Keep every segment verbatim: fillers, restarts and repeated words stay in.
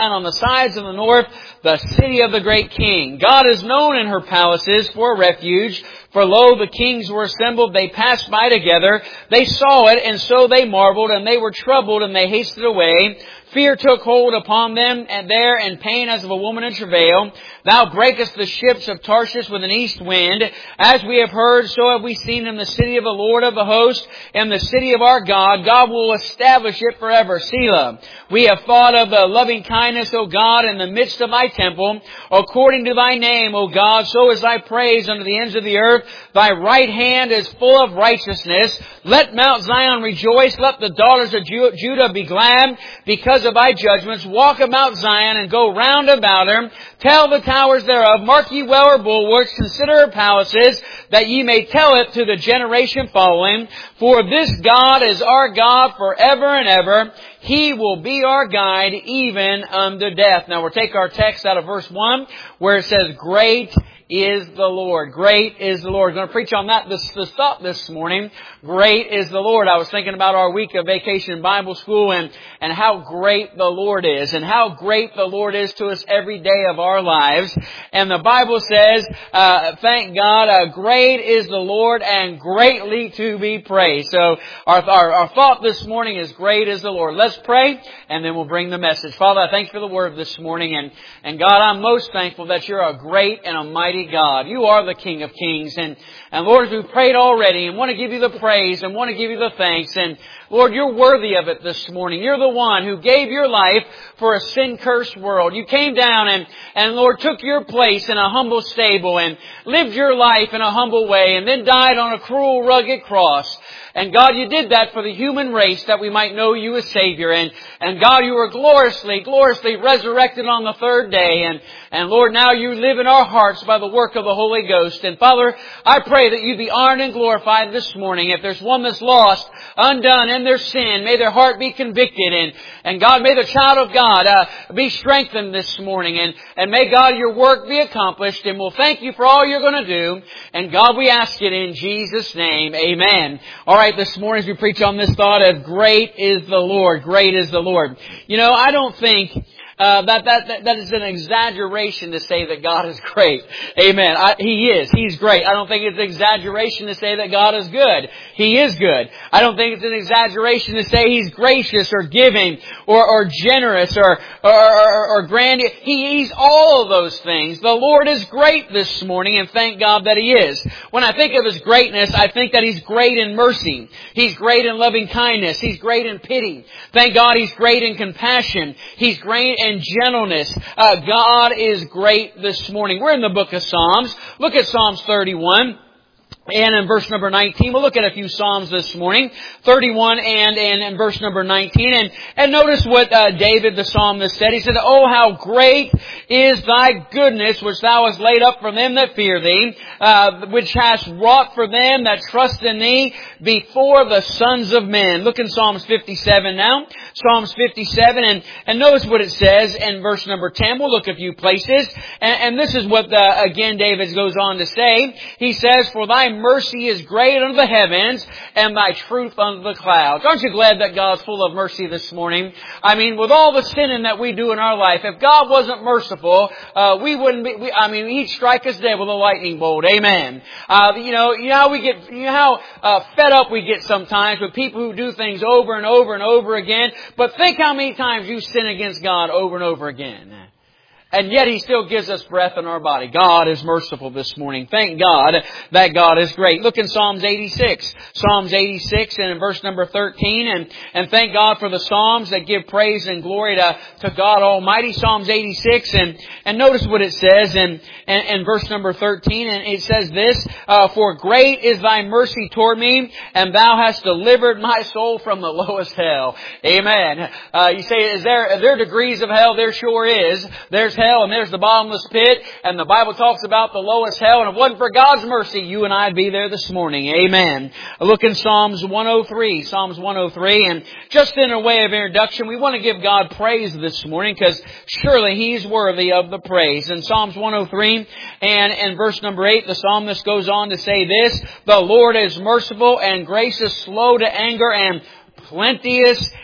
And on the sides of the north, the city of the great king. God is known in her palaces for a refuge. For lo, the kings were assembled. They passed by together. They saw it, and so they marveled, and they were troubled, and they hasted away. Fear took hold upon them, and there, and pain as of a woman in travail. Thou breakest the ships of Tarshish with an east wind. As we have heard, so have we seen in the city of the Lord of the host, in the city of our God. God will establish it forever. Selah. We have thought of the loving kindness, O God, in the midst of thy temple. According to thy name, O God, so is thy praise unto the ends of the earth. Thy right hand is full of righteousness. Let Mount Zion rejoice. Let the daughters of Judah be glad because of thy judgments. Walk about Zion and go round about her. Tell the towers thereof, mark ye well her bulwarks, consider her palaces, that ye may tell it to the generation following. For this God is our God forever and ever. He will be our guide even unto death. Now we'll take our text out of verse one, where it says, Great is the Lord. Great is the Lord. I'm going to preach on that this, this thought this morning. Great is the Lord. I was thinking about our week of vacation Bible school and, and how great the Lord is and how great the Lord is to us every day of our lives. And the Bible says, uh, thank God, uh, great is the Lord and greatly to be praised. So our, our, our thought this morning is great is the Lord. Let's pray and then we'll bring the message. Father, I thank you for the word this morning. And, and God, I'm most thankful that you're a great and a mighty God. You are the King of Kings. And, and Lord, as we've prayed already and want to give you the praise and want to give you the thanks. And Lord, you're worthy of it this morning. You're the one who gave your life for a sin-cursed world. You came down and, and Lord, took your place in a humble stable and lived your life in a humble way and then died on a cruel, rugged cross. And God, you did that for the human race that we might know you as Savior. And, and God, you were gloriously, gloriously resurrected on the third day. And, and Lord, now you live in our hearts by the work of the Holy Ghost. And Father, I pray that you be honored and glorified this morning. If there's one that's lost, undone in their sin, may their heart be convicted. And, and God, may the child of God uh, be strengthened this morning. And, and may God, your work be accomplished. And we'll thank you for all you're going to do. And God, we ask it in Jesus' name. Amen. All right, this morning as we preach on this thought of great is the Lord. Great is the Lord. You know, I don't think Uh, that, that, that, that is an exaggeration to say that God is great. Amen. I, he is. He's great. I don't think it's an exaggeration to say that God is good. He is good. I don't think it's an exaggeration to say He's gracious or giving or, or generous or, or, or, or grand. He, he's all of those things. The Lord is great this morning, and thank God that He is. When I think of His greatness, I think that He's great in mercy. He's great in loving kindness. He's great in pity. Thank God He's great in compassion. He's great in gentleness. Uh, God is great this morning. We're in the book of Psalms. Look at Psalms thirty-one. And in verse number nineteen, we'll look at a few Psalms this morning. thirty-one and, and, and verse number nineteen. And, and notice what uh, David the psalmist said. He said, Oh, how great is thy goodness, which thou hast laid up for them that fear thee, uh, which hast wrought for them that trust in thee before the sons of men. Look in Psalms fifty-seven now. Psalms fifty-seven. And, and notice what it says in verse number ten. We'll look a few places. And, and this is what, uh, again, David goes on to say. He says, For thy mercy is great unto the heavens, and thy truth unto the clouds. Aren't you glad that God's full of mercy this morning? I mean, with all the sinning that we do in our life, if God wasn't merciful, uh, we wouldn't be, we, I mean, He'd strike us dead with a lightning bolt. Amen. Uh, you know, you know how we get, you know how uh, fed up we get sometimes with people who do things over and over and over again. But think how many times you sin against God over and over again. And yet He still gives us breath in our body. God is merciful this morning. Thank God that God is great. Look in Psalms eighty-six. Psalms eighty-six and in verse number thirteen. And, and thank God for the Psalms that give praise and glory to, to God Almighty. Psalms eighty-six. And, and notice what it says in, in, in verse number thirteen. And it says this, uh, For great is thy mercy toward me, and thou hast delivered my soul from the lowest hell. Amen. Uh, you say, is there, are there degrees of hell? There sure is. There's hell and there's the bottomless pit, and the Bible talks about the lowest hell, and if it wasn't for God's mercy, you and I'd be there this morning. Amen. Look in Psalms one oh three. Psalms one oh three, and just in a way of introduction, we want to give God praise this morning because surely He's worthy of the praise. In Psalms one oh three and in verse number eight, the psalmist goes on to say this, The Lord is merciful and gracious, slow to anger, and plenteous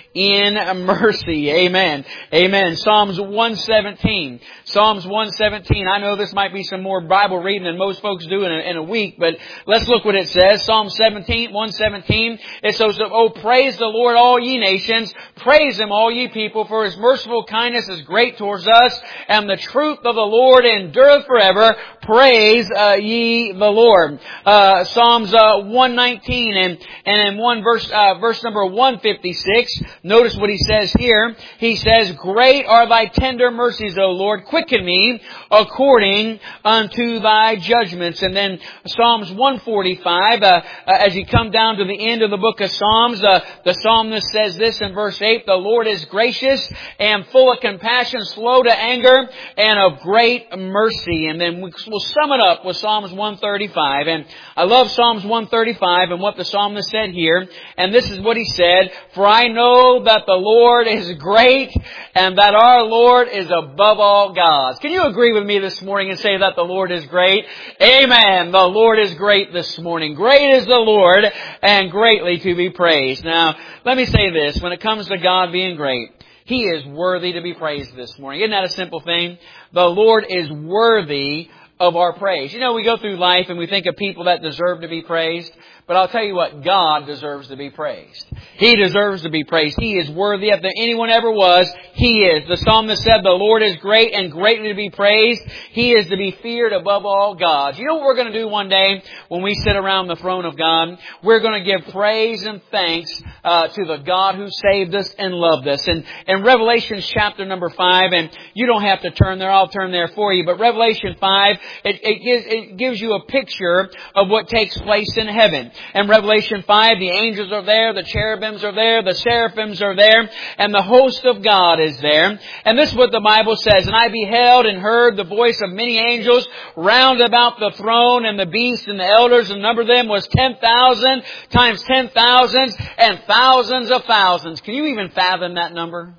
in mercy. Amen. Amen. Psalms one seventeen. Psalms one seventeen. I know this might be some more Bible reading than most folks do in a, in a week, but let's look what it says. Psalm seventeen, one seventeen. It says, "Oh, praise the Lord, all ye nations. Praise Him, all ye people, for His merciful kindness is great towards us, and the truth of the Lord endureth forever. Praise uh, ye the Lord." Uh, Psalms uh, one nineteen and, and in one verse, uh, verse number one fifty-six, notice what he says here. He says, "Great are thy tender mercies, O Lord. Quicken me according unto thy judgments." And then Psalms one forty-five, uh, uh, as you come down to the end of the book of Psalms, uh, the psalmist says this in verse eight, "The Lord is gracious and full of compassion, slow to anger, and of great mercy." And then we'll sum it up with Psalms one thirty-five. And I love Psalms one thirty-five and what the psalmist said here. And this is what he said, "For I know that the Lord is great, and that our Lord is above all gods." Can you agree with me this morning and say that the Lord is great? Amen. The Lord is great this morning. Great is the Lord, and greatly to be praised. Now, let me say this. When it comes to God being great, He is worthy to be praised this morning. Isn't that a simple thing? The Lord is worthy of our praise. You know, we go through life and we think of people that deserve to be praised. But I'll tell you what, God deserves to be praised. He deserves to be praised. He is worthy. If anyone ever was, He is. The psalmist said, "The Lord is great and greatly to be praised. He is to be feared above all gods." You know what we're going to do one day when we sit around the throne of God? We're going to give praise and thanks uh, to the God who saved us and loved us. And in Revelation chapter number five, and you don't have to turn there, I'll turn there for you, but Revelation five, it, it, gives, it gives you a picture of what takes place in heaven. In Revelation five, the angels are there, the cherubims are there, the seraphims are there, and the host of God is there. And this is what the Bible says, "And I beheld and heard the voice of many angels round about the throne and the beast and the elders, and the number of them was ten thousand times ten thousands and thousands of thousands." Can you even fathom that number?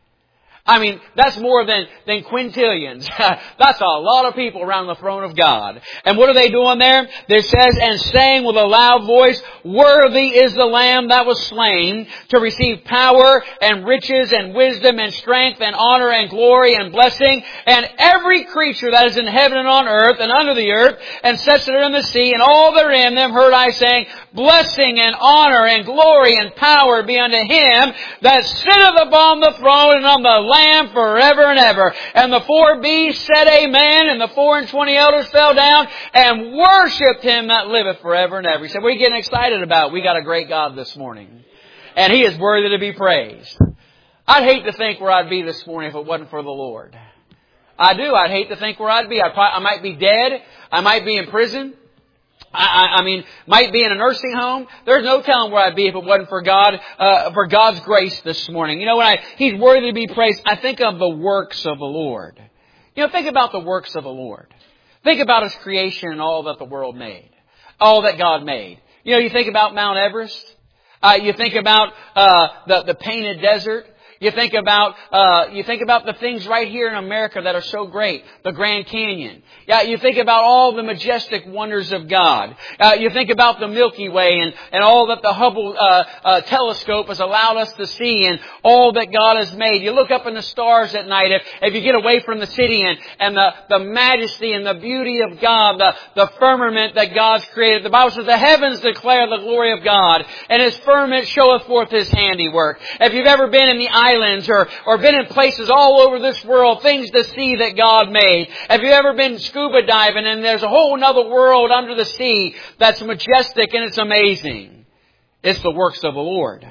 I mean, that's more than, than quintillions. That's a lot of people around the throne of God. And what are they doing there? It says, "And saying with a loud voice, Worthy is the Lamb that was slain to receive power and riches and wisdom and strength and honor and glory and blessing. And every creature that is in heaven and on earth and under the earth and such that are in the sea and all that are in them heard I saying, Blessing and honor and glory and power be unto Him that sitteth upon the throne and on the Lamb forever and ever. And the four beasts said Amen, and the four and twenty elders fell down and worshipped Him that liveth forever and ever." He said, "What are you getting excited about? We got a great God this morning. And He is worthy to be praised." I'd hate to think where I'd be this morning if it wasn't for the Lord. I do. I'd hate to think where I'd be. I'd probably, I might be dead. I might be in prison. I, I, I mean, might be in a nursing home. There's no telling where I'd be if it wasn't for God, uh, for God's grace this morning. You know, when I, He's worthy to be praised, I think of the works of the Lord. You know, think about the works of the Lord. Think about His creation and all that the world made. All that God made. You know, you think about Mount Everest. Uh, you think about, uh, the, the painted desert. You think about, uh, you think about the things right here in America that are so great. The Grand Canyon. Yeah, you think about all the majestic wonders of God. Uh, you think about the Milky Way and, and all that the Hubble, uh, uh, telescope has allowed us to see and all that God has made. You look up in the stars at night if, if you get away from the city and, and the, the majesty and the beauty of God, the, the firmament that God's created. The Bible says the heavens declare the glory of God and His firmament showeth forth His handiwork. If you've ever been in the islands or, or been in places all over this world, things to see that God made. Have you ever been scuba diving and there's a whole other world under the sea that's majestic and it's amazing? It's the works of the Lord.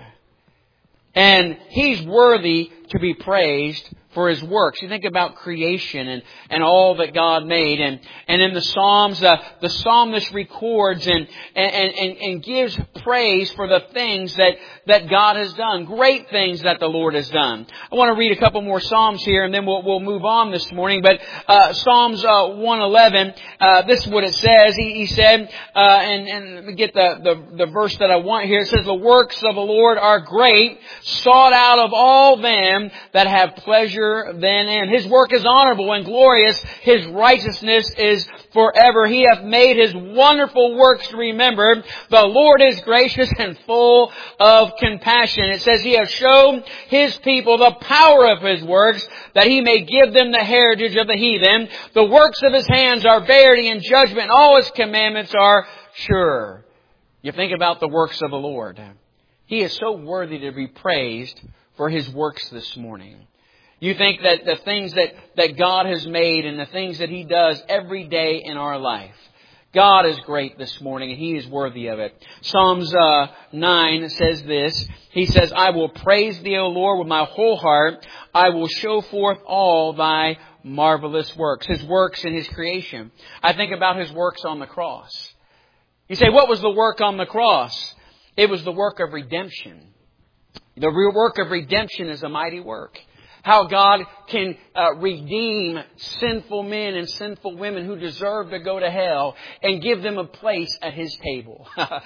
And He's worthy to be praised for His works. You think about creation and, and all that God made. And, and in the Psalms, uh, the psalmist records and, and, and, and gives praise for the things that, that God has done. Great things that the Lord has done. I want to read a couple more Psalms here and then we'll, we'll move on this morning. But uh, Psalms uh, one eleven, uh, this is what it says. He, he said, uh, and, and let me get the, the, the verse that I want here. It says, "The works of the Lord are great, sought out of all them that have pleasure sure than end. His work is honorable and glorious. His righteousness is forever. He hath made His wonderful works to remember. The Lord is gracious and full of compassion. It says He hath shown His people the power of His works, that He may give them the heritage of the heathen. The works of His hands are verity and judgment, and all His commandments are sure. You think about the works of the Lord. He is so worthy to be praised for His works this morning. You think that the things that, that God has made and the things that He does every day in our life. God is great this morning and He is worthy of it. Psalms uh, nine says this. He says, I will praise Thee, O Lord, with my whole heart. I will show forth all Thy marvelous works. His works in His creation. I think about His works on the cross. You say, what was the work on the cross? It was the work of redemption. The real work of redemption is a mighty work. How God can uh, redeem sinful men and sinful women who deserve to go to hell and give them a place at His table.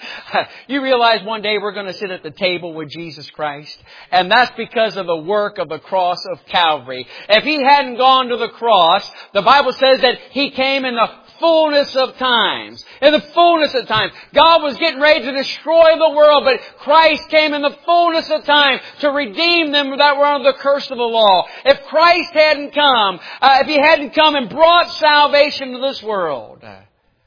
You realize one day we're going to sit at the table with Jesus Christ? And that's because of the work of the cross of Calvary. If He hadn't gone to the cross, the Bible says that He came in the fullness of times. In the fullness of time. God was getting ready to destroy the world, but Christ came in the fullness of time to redeem them that were under the curse of the law. If Christ hadn't come, uh, if He hadn't come and brought salvation to this world, uh,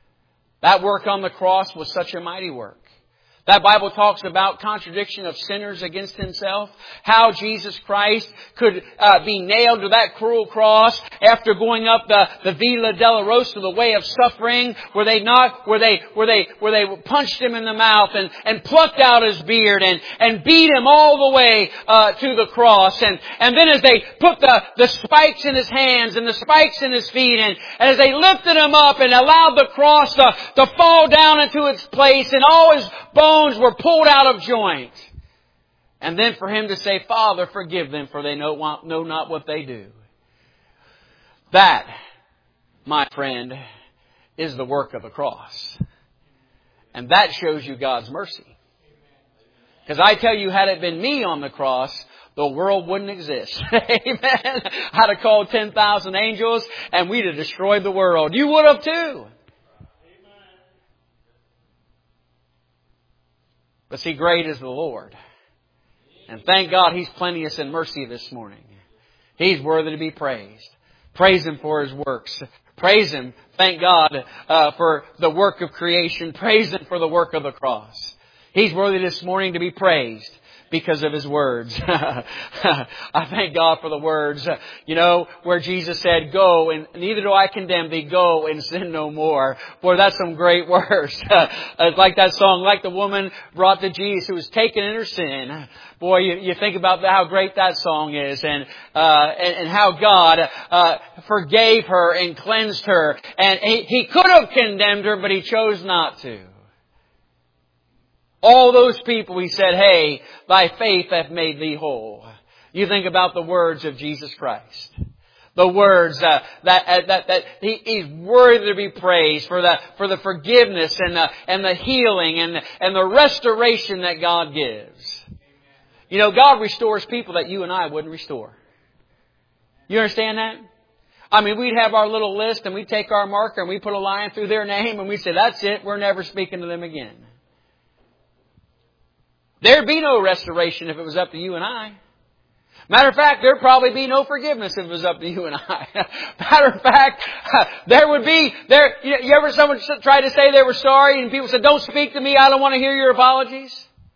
that work on the cross was such a mighty work. That Bible talks about contradiction of sinners against Himself. How Jesus Christ could uh, be nailed to that cruel cross after going up the, the Via Dolorosa, the way of suffering, where they not, where they, where they, where they punched Him in the mouth and, and plucked out His beard and, and beat Him all the way uh, to the cross. And, and then as they put the, the spikes in His hands and the spikes in His feet, and, and as they lifted Him up and allowed the cross to, to fall down into its place, and all His bones were pulled out of joint. And then for Him to say, Father, forgive them, for they know, know not what they do. That, my friend, is the work of the cross. And that shows you God's mercy. Because I tell you, had it been me on the cross, the world wouldn't exist. Amen. I'd have called ten thousand angels and we'd have destroyed the world. You would have too. But see, great is the Lord. And thank God He's plenteous in mercy this morning. He's worthy to be praised. Praise Him for His works. Praise Him, thank God, uh, for the work of creation. Praise Him for the work of the cross. He's worthy this morning to be praised because of His words. I thank God for the words, you know, where Jesus said, go, and neither do I condemn thee, go and sin no more. Boy, that's some great words. It's like that song, like the woman brought to Jesus who was taken in her sin. Boy, you, you think about how great that song is, and uh, and, and how God uh, forgave her and cleansed her. And he, he could have condemned her, but He chose not to. All those people, He said, hey, thy faith hath made thee whole. You think about the words of Jesus Christ. The words uh, that uh, that that he, He's worthy to be praised for the for the forgiveness and the and the healing and the, and the restoration that God gives. You know, God restores people that you and I wouldn't restore. You understand that? I mean, we'd have our little list and we'd take our marker and we put a line through their name and we'd say, that's it, we're never speaking to them again. There'd be no restoration if it was up to you and I. Matter of fact, there'd probably be no forgiveness if it was up to you and I. Matter of fact, there would be, there, you ever someone tried to say they were sorry and people said, don't speak to me, I don't want to hear your apologies?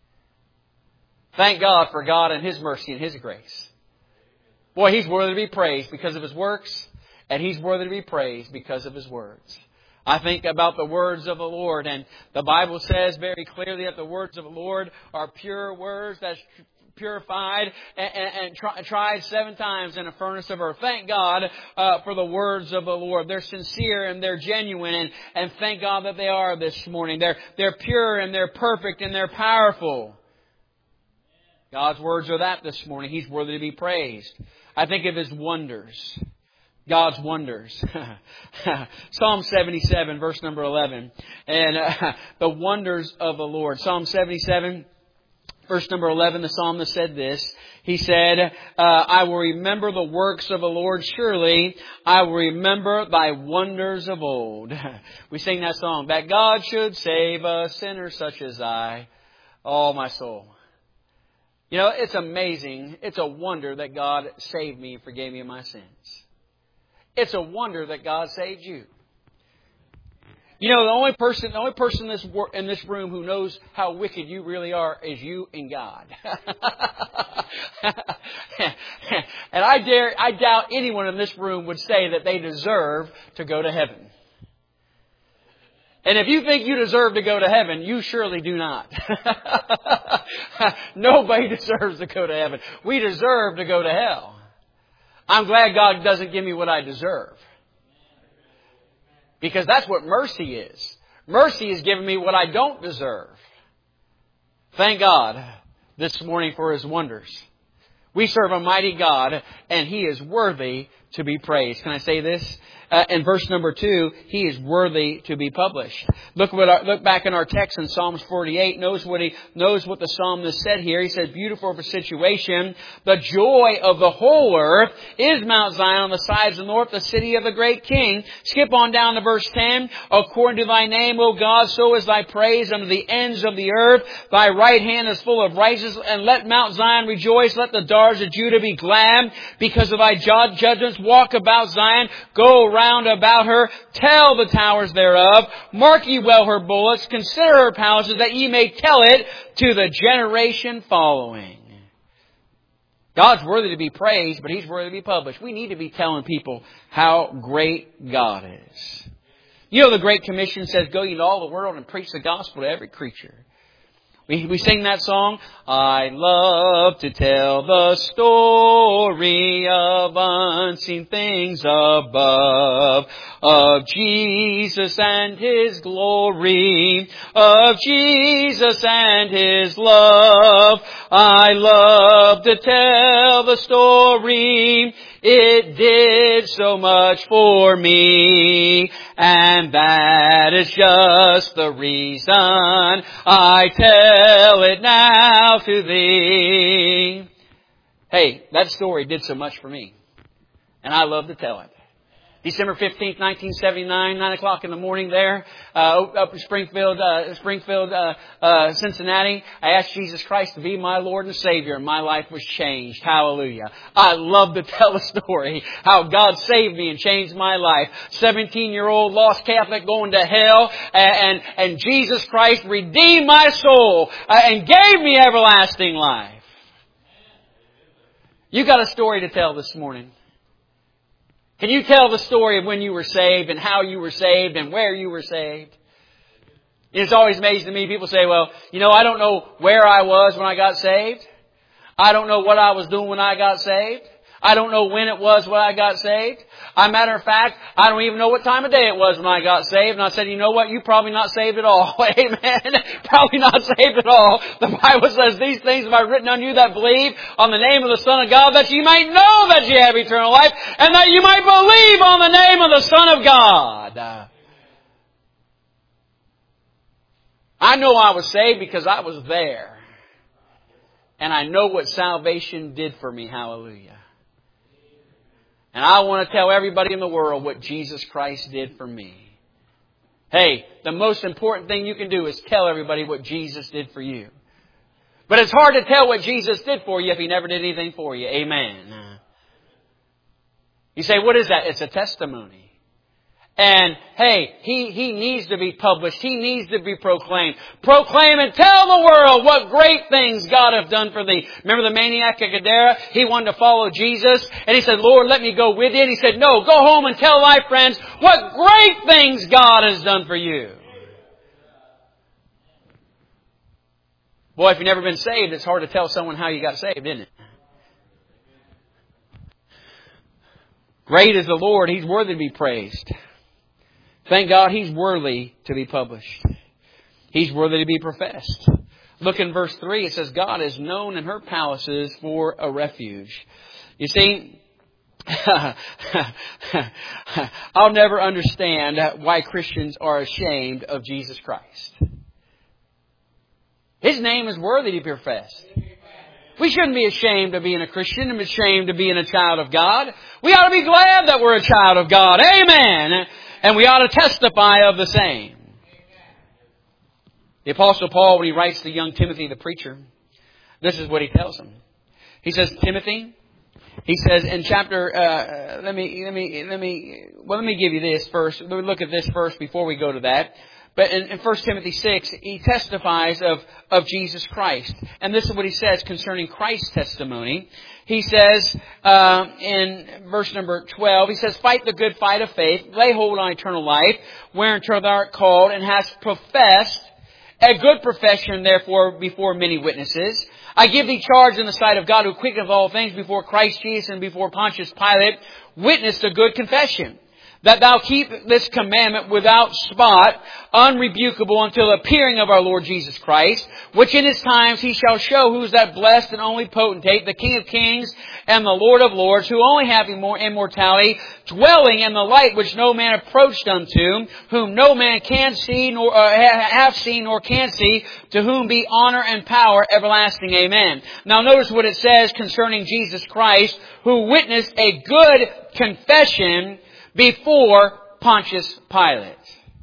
Thank God for God and His mercy and His grace. Boy, He's worthy to be praised because of His works, and He's worthy to be praised because of His words. I think about the words of the Lord, and the Bible says very clearly that the words of the Lord are pure words that's purified and, and, and tri- tried seven times in a furnace of earth. Thank God uh, for the words of the Lord. They're sincere and they're genuine, and, and thank God that they are this morning. They're, they're pure and they're perfect and they're powerful. God's words are that this morning. He's worthy to be praised. I think of His wonders. God's wonders. Psalm seventy-seven, verse number eleven. And uh, the wonders of the Lord. Psalm seventy-seven, verse number eleven, the psalmist said this. He said, uh, I will remember the works of the Lord. Surely I will remember thy wonders of old. We sing that song, that God should save a sinner such as I. Oh, my soul. You know, it's amazing. It's a wonder that God saved me and forgave me of my sins. It's a wonder that God saved you. You know, the only person, the only person in this wor- in this room who knows how wicked you really are is you and God. And I dare, I doubt anyone in this room would say that they deserve to go to heaven. And if you think you deserve to go to heaven, you surely do not. Nobody deserves to go to heaven. We deserve to go to hell. I'm glad God doesn't give me what I deserve. Because that's what mercy is. Mercy is giving me what I don't deserve. Thank God this morning for His wonders. We serve a mighty God, and He is worthy to be praised. Can I say this? Uh, in verse number two, He is worthy to be published. Look what our, look back in our text in Psalms forty-eight. Knows what he knows what the psalmist said here. He says, "Beautiful for situation, the joy of the whole earth is Mount Zion on the sides of the north, the city of the great King." Skip on down to verse ten. "According to Thy name, O God, so is Thy praise unto the ends of the earth. Thy right hand is full of righteousness, and let Mount Zion rejoice. Let the daughters of Judah be glad because of Thy judgments. Walk about Zion, go round about her, tell the towers thereof. Mark ye well her bullets, consider her palaces, that ye may tell it to the generation following." God's worthy to be praised, but He's worthy to be published. We need to be telling people how great God is. You know, the Great Commission says, "Go ye into all the world and preach the gospel to every creature." We, we sing that song, "I love to tell the story of unseen things above, of Jesus and His glory, of Jesus and His love. I love to tell the story. It did so much for me, and that is just the reason I tell it now to thee." Hey, that story did so much for me, and I love to tell it. December fifteenth, nineteen seventy-nine, nine o'clock in the morning there, uh, up in Springfield, uh, Springfield, uh, uh, Cincinnati. I asked Jesus Christ to be my Lord and Savior, and my life was changed. Hallelujah. I love to tell the story, how God saved me and changed my life. seventeen-year-old lost Catholic going to hell, and, and, and Jesus Christ redeemed my soul uh, and gave me everlasting life. You got a story to tell this morning. Can you tell the story of when you were saved and how you were saved and where you were saved? It's always amazing to me. People say, well, you know, I don't know where I was when I got saved. I don't know what I was doing when I got saved. I don't know when it was when I got saved. As a matter of fact, I don't even know what time of day it was when I got saved. And I said, you know what? You're probably not saved at all. Amen. Probably not saved at all. The Bible says, "These things have I written unto you that believe on the name of the Son of God, that you might know that you have eternal life, and that you might believe on the name of the Son of God." I know I was saved because I was there. And I know what salvation did for me. Hallelujah. And I want to tell everybody in the world what Jesus Christ did for me. Hey, the most important thing you can do is tell everybody what Jesus did for you. But it's hard to tell what Jesus did for you if He never did anything for you. Amen. You say, what is that? It's a testimony. And hey, he, he needs to be published. He needs to be proclaimed. Proclaim and tell the world what great things God hath done for thee. Remember the maniac at Gadara? He wanted to follow Jesus. And he said, "Lord, let me go with you." And He said, "No, go home and tell thy friends what great things God has done for you." Boy, if you've never been saved, it's hard to tell someone how you got saved, isn't it? Great is the Lord. He's worthy to be praised. Thank God He's worthy to be published. He's worthy to be professed. Look in verse three. It says, "God is known in her palaces for a refuge." You see, I'll never understand why Christians are ashamed of Jesus Christ. His name is worthy to be professed. We shouldn't be ashamed of being a Christian and ashamed of being a child of God. We ought to be glad that we're a child of God. Amen. And we ought to testify of the same. The Apostle Paul, when he writes to young Timothy, the preacher, this is what he tells him. He says, Timothy, he says in chapter, uh, let me, let me, let me, well, let me give you this first. Let me look at this first before we go to that. But in, in First Timothy six, he testifies of, of Jesus Christ. And this is what he says concerning Christ's testimony. He says uh, in verse number twelve, he says, fight the good fight of faith, lay hold on eternal life, whereunto thou art called, and hast professed a good profession, therefore, before many witnesses. I give thee charge in the sight of God, who quickeneth all things, before Christ Jesus and before Pontius Pilate, witness a good confession, that thou keep this commandment without spot, unrebukable, until the appearing of our Lord Jesus Christ, which in His times He shall show who is that blessed and only potentate, the King of kings and the Lord of lords, who only have immortality, dwelling in the light which no man approached unto, whom no man can see, nor uh, have seen, nor can see, to whom be honor and power everlasting. Amen. Now notice what it says concerning Jesus Christ, who witnessed a good confession before Pontius Pilate.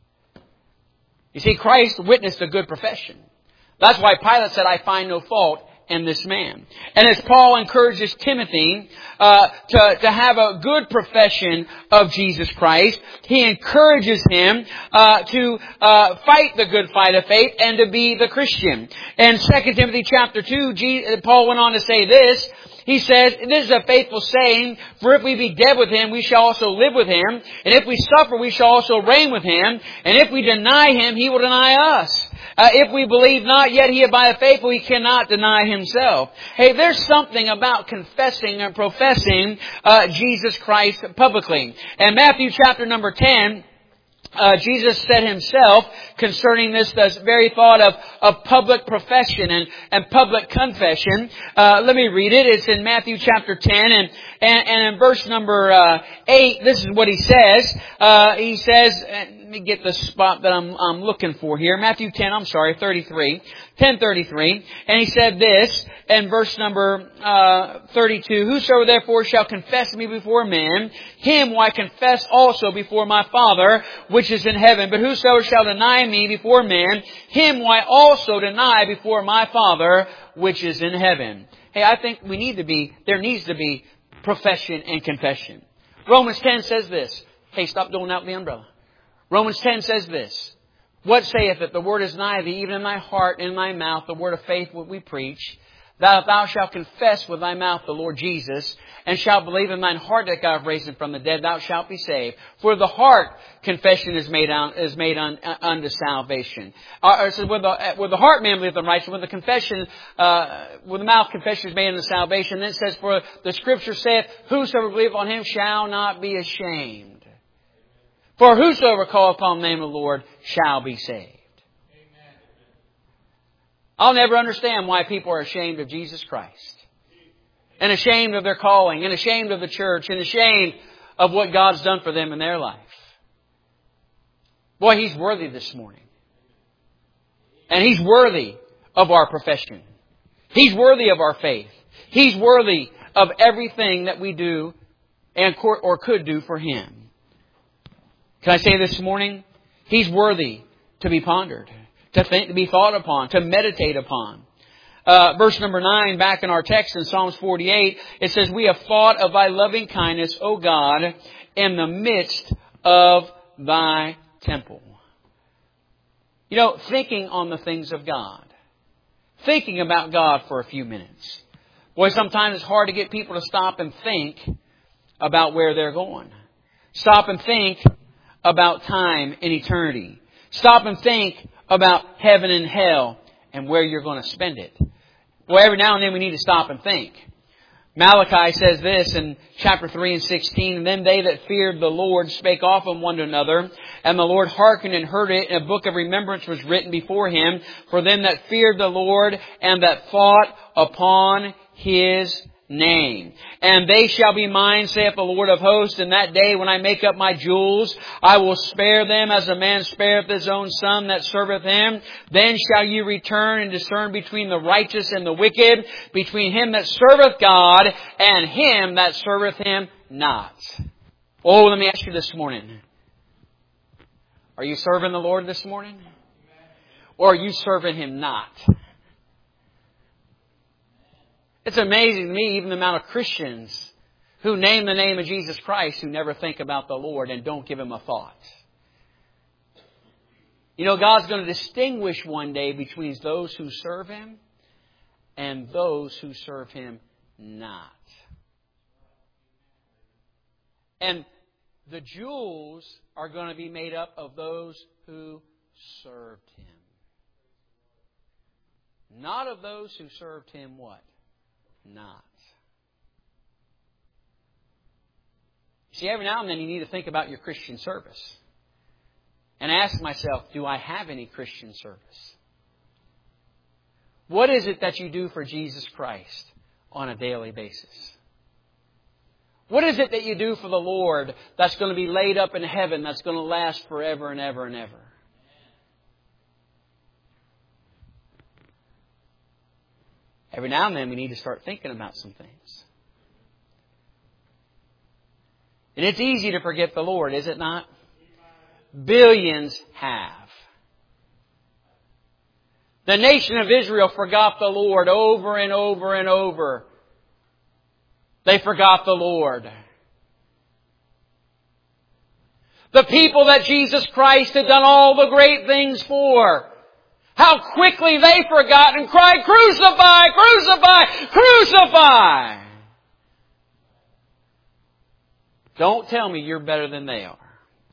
You see, Christ witnessed a good profession. That's why Pilate said, I find no fault in this man. And as Paul encourages Timothy uh, to, to have a good profession of Jesus Christ, he encourages him uh, to uh, fight the good fight of faith and to be the Christian. In Second Timothy chapter two, Jesus, Paul went on to say this. He says, this is a faithful saying, for if we be dead with Him, we shall also live with Him. And if we suffer, we shall also reign with Him. And if we deny Him, He will deny us. Uh, if we believe not, yet He abideth faithful, He cannot deny Himself. Hey, there's something about confessing and professing uh, Jesus Christ publicly. And Matthew chapter number ten, Uh, Jesus said Himself concerning this, this very thought of, of public profession and, and public confession. Uh, let me read it. It's in Matthew chapter ten and, and, and in verse number uh, eight, this is what He says. Uh, he says, let me get the spot that I'm, I'm looking for here. Matthew ten, I'm sorry, thirty-three. ten thirty-three. And He said this in verse number uh, thirty-two. Whosoever therefore shall confess me before men, him will I confess also before my Father which is in heaven. But whosoever shall deny me before men, him will I also deny before my Father which is in heaven. Hey, I think we need to be, there needs to be profession and confession. Romans ten says this. Hey, stop doling out the umbrella. Romans ten says this. What saith it? The word is nigh thee, even in thy heart and in thy mouth, the word of faith what we preach. That if thou shalt confess with thy mouth the Lord Jesus, and shalt believe in thine heart that God hath raised Him from the dead, thou shalt be saved. For the heart confession is made on, is made on, uh, unto salvation. Uh, it says, with the, with the heart man believeth unto righteousness, with the confession, uh, with the mouth confession is made unto salvation. Then it says, for the Scripture saith, whosoever believeth on Him shall not be ashamed. For whosoever calleth upon the name of the Lord shall be saved. I'll never understand why people are ashamed of Jesus Christ. And ashamed of their calling. And ashamed of the church. And ashamed of what God's done for them in their life. Boy, He's worthy this morning. And He's worthy of our profession. He's worthy of our faith. He's worthy of everything that we do and or could do for Him. Can I say this morning? He's worthy to be pondered. To think, to be thought upon, to meditate upon. Uh, verse number nine, back in our text in Psalms forty-eight, it says, we have thought of Thy loving kindness, O God, in the midst of Thy temple. You know, thinking on the things of God. Thinking about God for a few minutes. Boy, sometimes it's hard to get people to stop and think about where they're going. Stop and think about time and eternity. Stop and think about heaven and hell and where you're going to spend it. Well, every now and then we need to stop and think. Malachi says this in chapter three and sixteen, and then they that feared the Lord spake often one to another, and the Lord hearkened and heard it, and a book of remembrance was written before Him for them that feared the Lord and that thought upon His name. And they shall be mine, saith the Lord of hosts, in that day when I make up my jewels. I will spare them as a man spareth his own son that serveth him. Then shall you return and discern between the righteous and the wicked, between him that serveth God and him that serveth him not. Oh, let me ask you this morning. Are you serving the Lord this morning? Or are you serving Him not? It's amazing to me, even the amount of Christians who name the name of Jesus Christ who never think about the Lord and don't give Him a thought. You know, God's going to distinguish one day between those who serve Him and those who serve Him not. And the jewels are going to be made up of those who served Him. Not of those who served Him what? Not. See, every now and then you need to think about your Christian service. And ask myself, do I have any Christian service? What is it that you do for Jesus Christ on a daily basis? What is it that you do for the Lord that's going to be laid up in heaven, that's going to last forever and ever and ever? Every now and then we need to start thinking about some things. And it's easy to forget the Lord, is it not? Billions have. The nation of Israel forgot the Lord over and over and over. They forgot the Lord. The people that Jesus Christ had done all the great things for, how quickly they forgot and cried, "Crucify! Crucify! Crucify!" Don't tell me you're better than they are.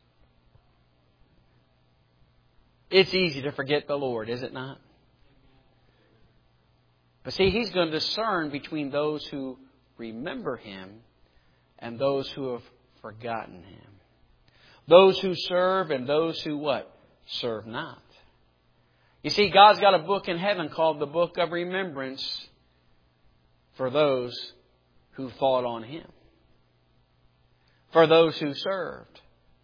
It's easy to forget the Lord, is it not? But see, He's going to discern between those who remember Him and those who have forgotten Him. Those who serve and those who what? Serve not. You see, God's got a book in heaven called the Book of Remembrance for those who thought on Him. For those who served.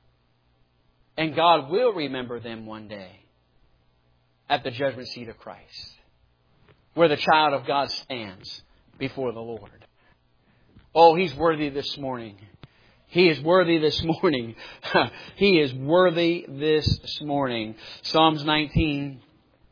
And God will remember them one day at the judgment seat of Christ, where the child of God stands before the Lord. Oh, He's worthy this morning. He is worthy this morning. He is worthy this morning. Psalms nineteen.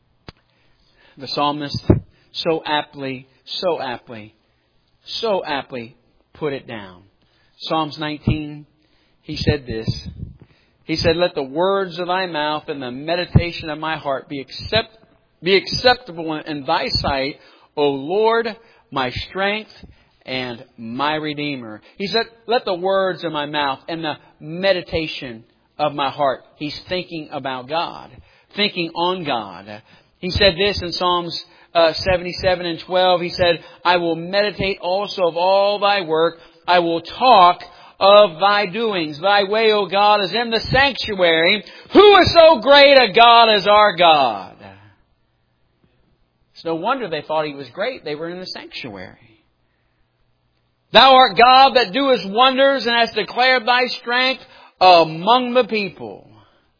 The psalmist so aptly, so aptly, so aptly put it down. Psalms nineteen, he said this. He said, "Let the words of thy mouth and the meditation of my heart be accept, be acceptable in thy sight, O Lord, my strength and my Redeemer." He said, let the words of my mouth and the meditation of my heart. He's thinking about God, thinking on God. He said this in Psalms uh, seventy-seven and twelve. He said, "I will meditate also of all thy work. I will talk of thy doings. Thy way, O God, is in the sanctuary. Who is so great a God as our God?" It's no wonder they thought He was great. They were in the sanctuary. "Thou art God that doest wonders and hast declared thy strength among the people."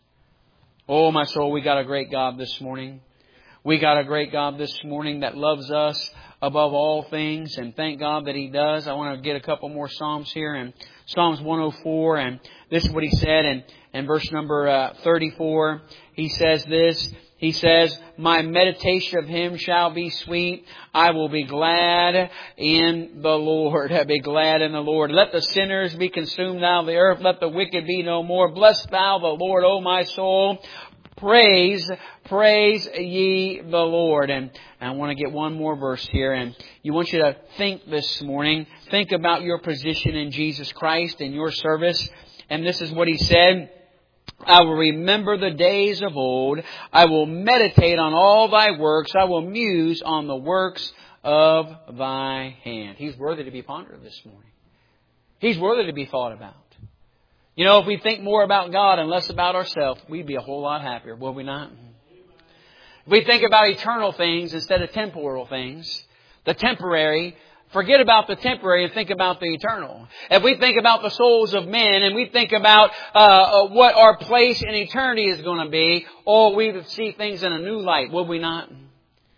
Oh, my soul, we got a great God this morning. We got a great God this morning that loves us above all things, and thank God that He does. I want to get a couple more Psalms here. And Psalms one oh four, and this is what he said in, in verse number uh, thirty-four. He says this. He says, "My meditation of Him shall be sweet. I will be glad in the Lord." Be glad in the Lord. "Let the sinners be consumed out of the earth. Let the wicked be no more. Bless thou the Lord, O my soul. Praise, praise ye the Lord." And I want to get one more verse here. And you want you to think this morning. Think about your position in Jesus Christ and your service. And this is what he said. "I will remember the days of old. I will meditate on all thy works. I will muse on the works of thy hand." He's worthy to be pondered this morning. He's worthy to be thought about. You know, if we think more about God and less about ourselves, we'd be a whole lot happier, will we not? If we think about eternal things instead of temporal things, the temporary, forget about the temporary and think about the eternal. If we think about the souls of men and we think about uh, what our place in eternity is going to be, oh, we would see things in a new light, would we not? Amen.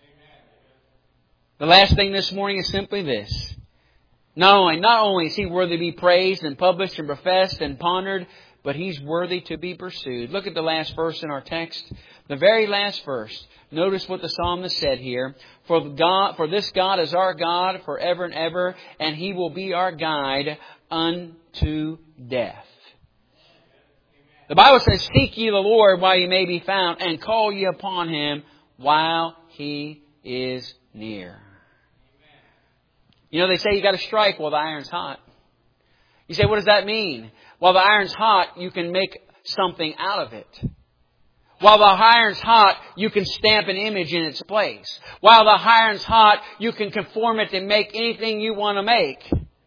The last thing this morning is simply this. Not only, not only is He worthy to be praised and published and professed and pondered, but He's worthy to be pursued. Look at the last verse in our text. The very last verse. Notice what the psalmist said here. For God, for this God is our God forever and ever, and He will be our guide unto death. The Bible says, seek ye the Lord while He may be found, and call ye upon Him while He is near. You know, they say you got to strike while the iron's hot. You say, what does that mean? While the iron's hot, you can make something out of it. While the iron's hot, you can stamp an image in its place. While the iron's hot, you can conform it to make anything you want to make.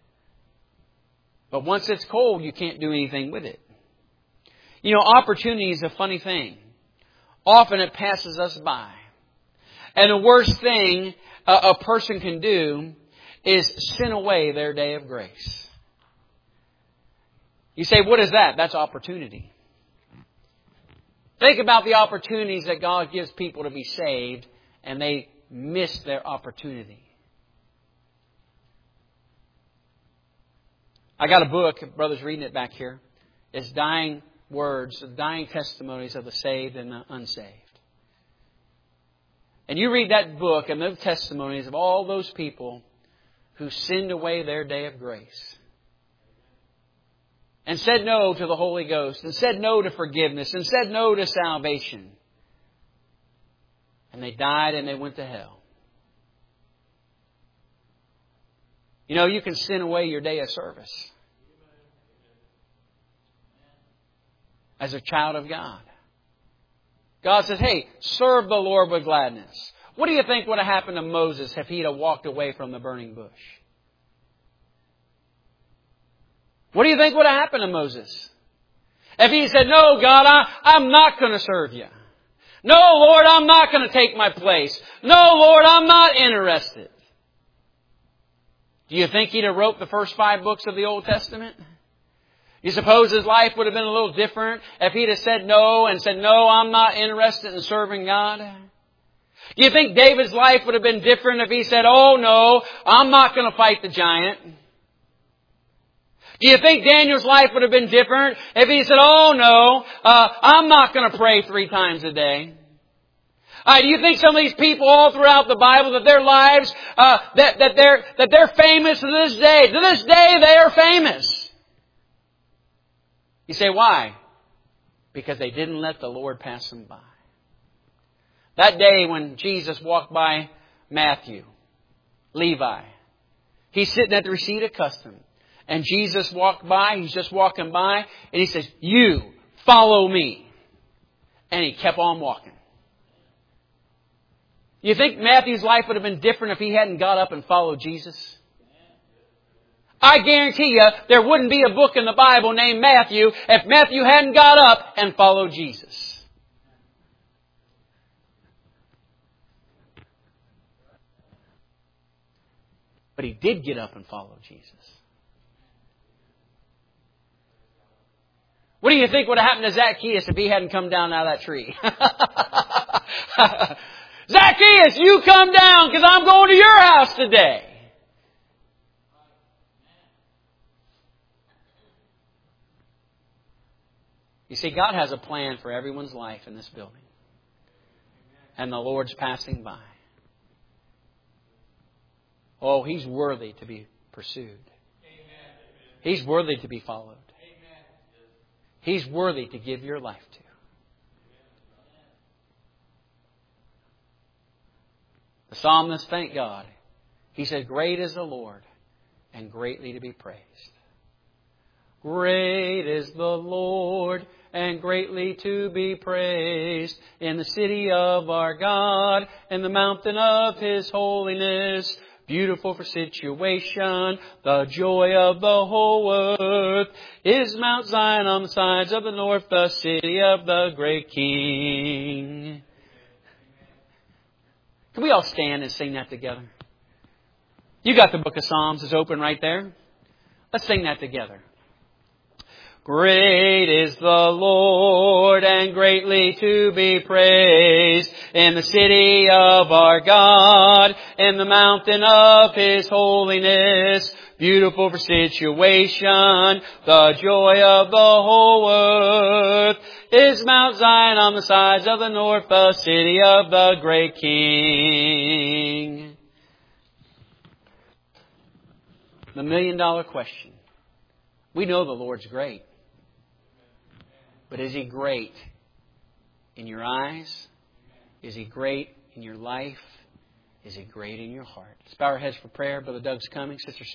But once it's cold, you can't do anything with it. You know, opportunity is a funny thing. Often it passes us by. And the worst thing a, a person can do is sin away their day of grace. You say, what is that? That's opportunity. Think about the opportunities that God gives people to be saved, and they miss their opportunity. I got a book, brother's reading it back here. It's Dying Words, the Dying Testimonies of the Saved and the Unsaved. And you read that book and those testimonies of all those people who sinned away their day of grace. And said no to the Holy Ghost. And said no to forgiveness. And said no to salvation. And they died and they went to hell. You know, you can sin away your day of service. As a child of God. God says, hey, serve the Lord with gladness. What do you think would have happened to Moses if he'd have walked away from the burning bush? What do you think would have happened to Moses? If he said, no, God, I, I'm not going to serve you. No, Lord, I'm not going to take my place. No, Lord, I'm not interested. Do you think he'd have wrote the first five books of the Old Testament? You suppose his life would have been a little different if he'd have said no and said, no, I'm not interested in serving God? Do you think David's life would have been different if he said, oh no, I'm not going to fight the giant? Do you think Daniel's life would have been different if he said, oh no, uh, I'm not going to pray three times a day? Uh, do you think some of these people all throughout the Bible, that their lives, uh, that, that they're, that they're famous to this day? To this day they are famous. You say, why? Because they didn't let the Lord pass them by. That day when Jesus walked by Matthew, Levi, he's sitting at the receipt of custom. And Jesus walked by, he's just walking by, and he says, you, follow me. And he kept on walking. You think Matthew's life would have been different if he hadn't got up and followed Jesus? I guarantee you there wouldn't be a book in the Bible named Matthew if Matthew hadn't got up and followed Jesus. But he did get up and follow Jesus. What do you think would have happened to Zacchaeus if he hadn't come down out of that tree? Zacchaeus, you come down because I'm going to your house today. You see, God has a plan for everyone's life in this building. And the Lord's passing by. Oh, He's worthy to be pursued. He's worthy to be followed. He's worthy to give your life to. The psalmist, thank God. He said, great is the Lord and greatly to be praised. Great is the Lord and greatly to be praised in the city of our God and the mountain of His holiness. Beautiful for situation, the joy of the whole earth is Mount Zion on the sides of the north, the city of the great King. Can we all stand and sing that together? You got the book of Psalms. It's open right there. Let's sing that together. Great is the Lord and greatly to be praised in the city of our God, in the mountain of His holiness. Beautiful for situation, the joy of the whole earth is Mount Zion on the sides of the north, the city of the great King. The million dollar question. We know the Lord's great. But is He great in your eyes? Is He great in your life? Is He great in your heart? Let's bow our heads for prayer. Brother Doug's coming. Sister